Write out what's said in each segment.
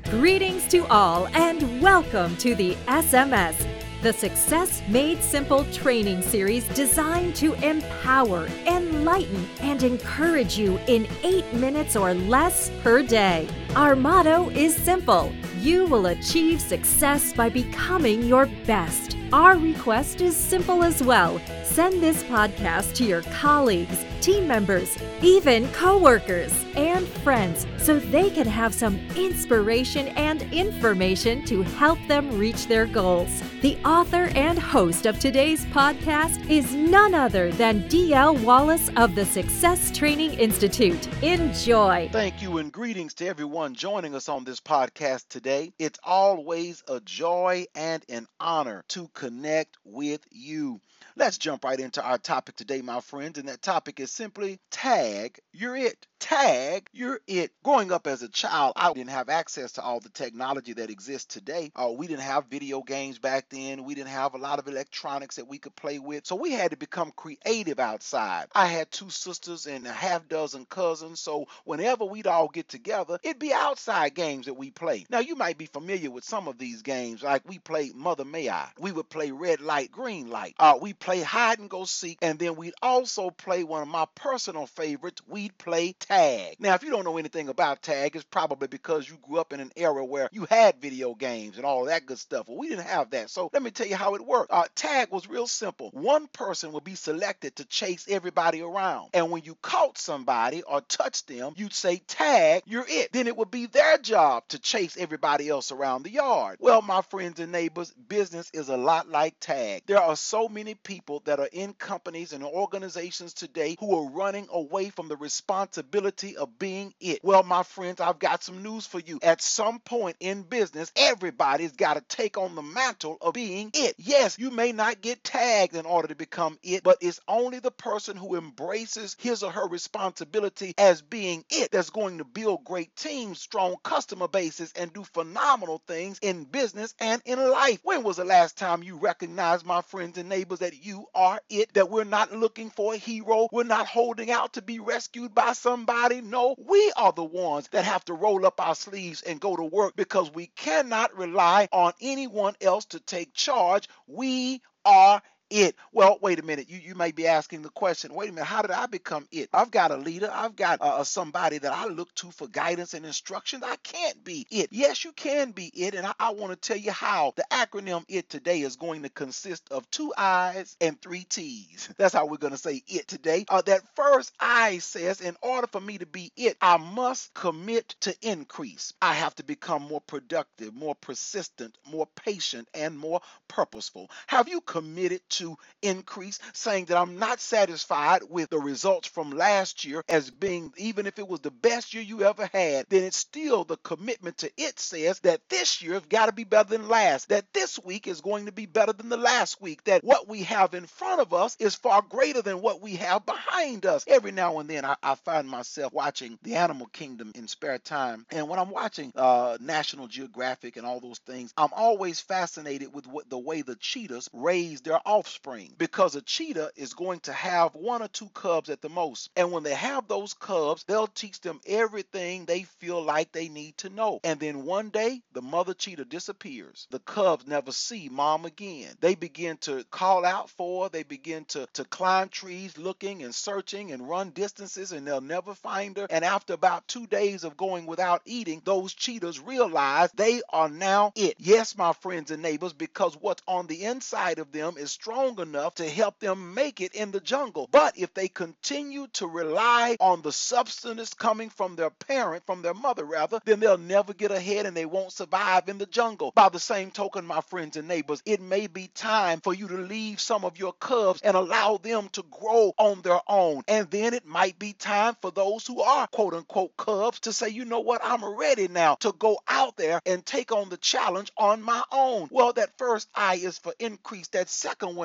Greetings to all and welcome to the SMS, the Success Made Simple training series designed to empower, enlighten, and encourage you in 8 minutes or less per day. Our motto is simple: you will achieve success by becoming your best. Our request is simple as well. Send this podcast to your colleagues, team members, even coworkers, and friends so they can have some inspiration and information to help them reach their goals. The author and host of today's podcast is none other than D.L. Wallace of the Success Training Institute. Enjoy. Thank you and greetings to everyone joining us on this podcast today. It's always a joy and an honor to connect with you. Let's jump right into our topic today, my friends, and that topic is simply tag, you're it. Tag, you're it. Growing up as a child, I didn't have access to all the technology that exists today. We didn't have video games back then. We didn't have a lot of electronics that we could play with. So we had to become creative outside. I had 2 sisters and a half dozen cousins. So whenever we'd all get together, it'd be outside games that we play. Now, you might be familiar with some of these games. Like we played Mother May I. We would play Red Light, Green Light. We play Hide and Go Seek. And then we'd also play one of my personal favorites. We'd play Tag. Now, if you don't know anything about tag, it's probably because you grew up in an era where you had video games and all that good stuff. Well, we didn't have that. So let me tell you how it worked. Tag was real simple. One person would be selected to chase everybody around. And when you caught somebody or touched them, you'd say, tag, you're it. Then it would be their job to chase everybody else around the yard. Well, my friends and neighbors, business is a lot like tag. There are so many people that are in companies and organizations today who are running away from the responsibility of being it. Well, my friends, I've got some news for you. At some point in business, everybody's got to take on the mantle of being it. Yes, you may not get tagged in order to become it, but it's only the person who embraces his or her responsibility as being it that's going to build great teams, strong customer bases, and do phenomenal things in business and in life. When was the last time you recognized, my friends and neighbors, that you are it, that we're not looking for a hero, we're not holding out to be rescued by somebody? No, we are the ones that have to roll up our sleeves and go to work because we cannot rely on anyone else to take charge. We are it. Well, wait a minute. You may be asking the question, wait a minute, how did I become it? I've got a leader. I've got somebody that I look to for guidance and instruction. I can't be it. Yes, you can be it, and I want to tell you how. The acronym IT today is going to consist of 2 I's and 3 T's. That's how we're going to say it today. That first I says, in order for me to be it, I must commit to increase. I have to become more productive, more persistent, more patient, and more purposeful. Have you committed to increase, saying that I'm not satisfied with the results from last year as being, even if it was the best year you ever had, then it's still the commitment to it says that this year's got to be better than last, that this week is going to be better than the last week, that what we have in front of us is far greater than what we have behind us. Every now and then I find myself watching the Animal Kingdom in spare time, and when I'm watching National Geographic and all those things, I'm always fascinated with the way the cheetahs raise their offspring, because a cheetah is going to have 1 or 2 cubs at the most, and when they have those cubs, they'll teach them everything they feel like they need to know. And then one day the mother cheetah disappears. The cubs never see mom again. They begin to call out for her. They begin to climb trees looking and searching and run distances, and they'll never find her. And after about 2 days of going without eating, those cheetahs realize they are now it. Yes, my friends and neighbors, because what's on the inside of them is strong enough to help them make it in the jungle. But if they continue to rely on the substance coming from their parent, from their mother rather, then they'll never get ahead and they won't survive in the jungle. By the same token, my friends and neighbors, it may be time for you to leave some of your cubs and allow them to grow on their own. And then it might be time for those who are quote unquote cubs to say, you know what, I'm ready now to go out there and take on the challenge on my own. Well, that first I is for increase. That second one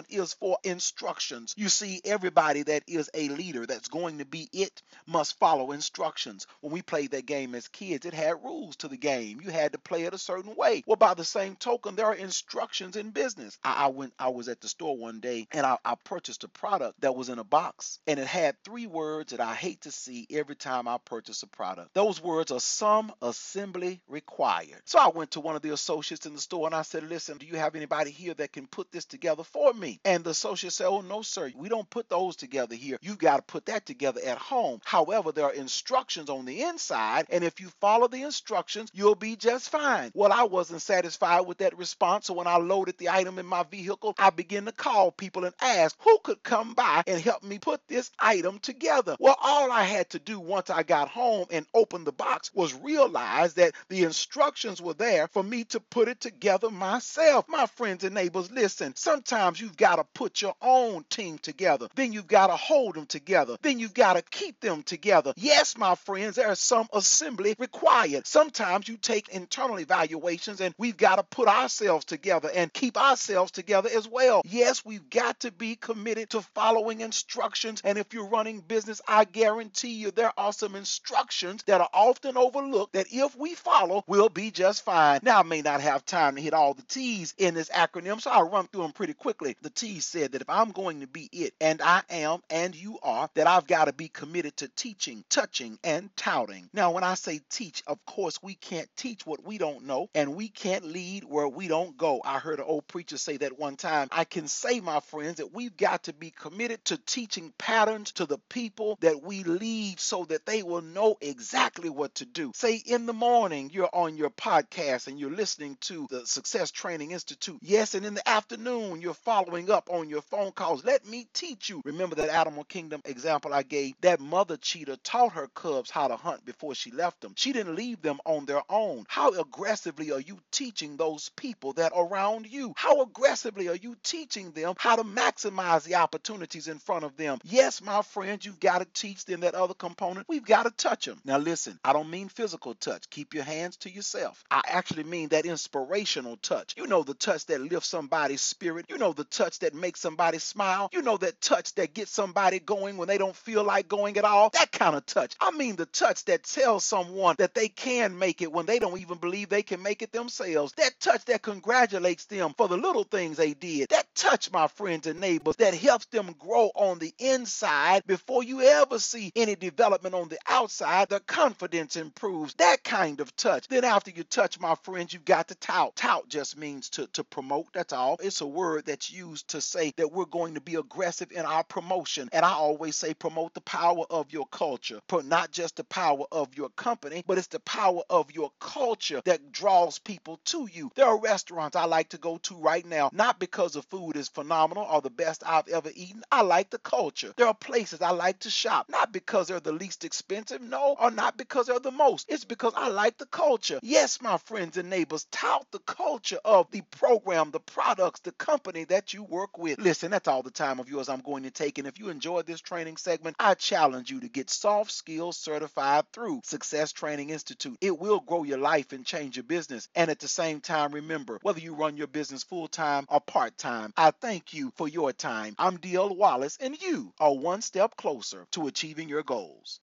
is for instructions. You see, everybody that is a leader that's going to be it must follow instructions. When we played that game as kids, it had rules to the game. You had to play it a certain way. Well, by the same token, there are instructions in business. I was at the store one day and I purchased a product that was in a box, and it had 3 words that I hate to see every time I purchase a product. Those words are "some assembly required." So I went to one of the associates in the store and I said, "Listen, do you have anybody here that can put this together for me?" And the associate said, "Oh, no, sir. We don't put those together here. You got to put that together at home. However, there are instructions on the inside, and if you follow the instructions, you'll be just fine." Well, I wasn't satisfied with that response, so when I loaded the item in my vehicle, I began to call people and ask who could come by and help me put this item together. Well, all I had to do once I got home and opened the box was realize that the instructions were there for me to put it together myself. My friends and neighbors, listen, sometimes you've got to put your own team together. Then you've got to hold them together. Then you've got to keep them together. Yes, my friends, there is some assembly required. Sometimes you take internal evaluations and we've got to put ourselves together and keep ourselves together as well. Yes, we've got to be committed to following instructions. And if you're running business, I guarantee you there are some instructions that are often overlooked that if we follow, we'll be just fine. Now, I may not have time to hit all the T's in this acronym, so I'll run through them pretty quickly. The T said that if I'm going to be it, and I am, and you are, that I've got to be committed to teaching, touching, and touting. Now, when I say teach, of course, we can't teach what we don't know, and we can't lead where we don't go. I heard an old preacher say that one time. I can say, my friends, that we've got to be committed to teaching patterns to the people that we lead so that they will know exactly what to do. Say in the morning, you're on your podcast and you're listening to the Success Training Institute. Yes, and in the afternoon, you're following up on your phone calls. Let me teach you. Remember that Animal Kingdom example I gave? That mother cheetah taught her cubs how to hunt before she left them. She didn't leave them on their own. How aggressively are you teaching those people that are around you? How aggressively are you teaching them how to maximize the opportunities in front of them? Yes, my friends, you've got to teach them that other component. We've got to touch them. Now listen, I don't mean physical touch. Keep your hands to yourself. I actually mean that inspirational touch. You know, the touch that lifts somebody's spirit. You know, the touch that makes somebody smile. You know, that touch that gets somebody going when they don't feel like going at all. That kind of touch. I mean the touch that tells someone that they can make it when they don't even believe they can make it themselves. That touch that congratulates them for the little things they did. That touch, my friends and neighbors, that helps them grow on the inside before you ever see any development on the outside. The confidence improves. That kind of touch. Then after you touch, my friends, you've got to tout. Tout just means to promote. That's all. It's a word that's used to say that we're going to be aggressive in our promotion. And I always say promote the power of your culture. Not just the power of your company, but it's the power of your culture that draws people to you. There are restaurants I like to go to right now, not because the food is phenomenal or the best I've ever eaten. I like the culture. There are places I like to shop, not because they're the least expensive, no, or not because they're the most. It's because I like the culture. Yes, my friends and neighbors, tout the culture of the program, the products, the company that you work with. Listen, that's all the time of yours I'm going to take. And if you enjoyed this training segment, I challenge you to get soft skills certified through Success Training Institute. It will grow your life and change your business. And at the same time, remember, whether you run your business full-time or part-time, I thank you for your time. I'm DL Wallace, and you are one step closer to achieving your goals.